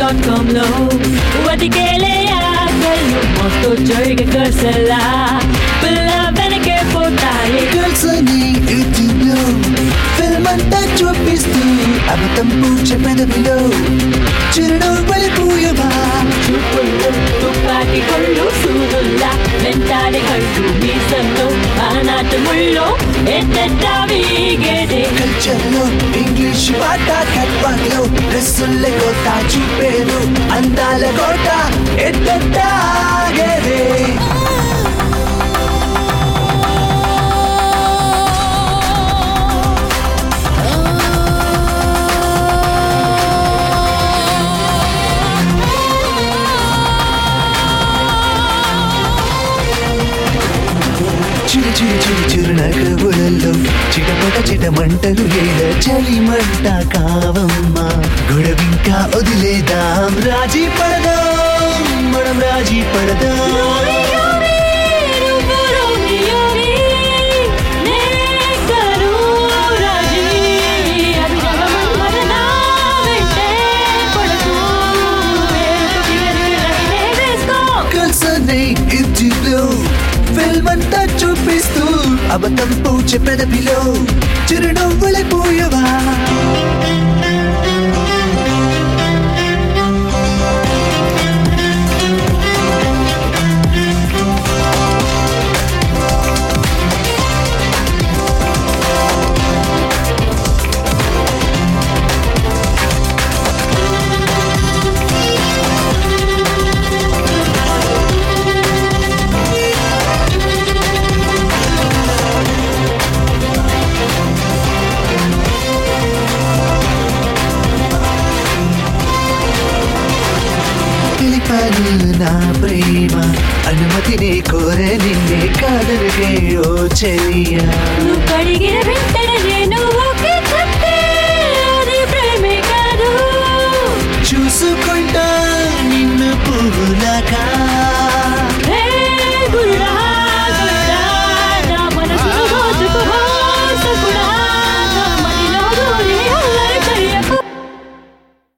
gmail.comలో వదికేలే ఆకళ్ళు మొత్తం జోయిగ కర్సలా పిల్ల వెనకే పోతాయి గర్ల్స్ అని యూట్యూబ్లో ఫిల్మ్ అంతా చూపిస్తూ అబద్ధం పూచే పెదవిలో చిరునవ్వులు పూయవా చూపుళ్ళు తుపాకి కొళ్ళు సూదుల్లా వెంటాడే కళ్ళు మీసంలో ఆనాటి ముళ్ళు ఎట్టెట్టా వీగేదే కల్చర్లో ఇంగ్లీష్ పాట కట్పాట్లో డ్రెస్సుల్లే కోట చూపేరు అందాల కోట ఎట్టెట్టాగేదే చిరు చిరు చిరు చిరు నగవులలో చిటపట చిటమంటలు ఏడ చలిమంట కావమ్మా గొడవింకా వదిలేదాం రాజీ పడదాం మనం రాజీ పడదాం ఫిల్మ్ అంతా చూపిస్తూ అబద్ధం పూచే పెదవిలో చిరునవ్వులే పూయవా నా ప్రేమ అనుమతిని కోరే నిన్నే కాదనుగే ఓ చెయ్యా నువ్వు కడిగిన వెంటనే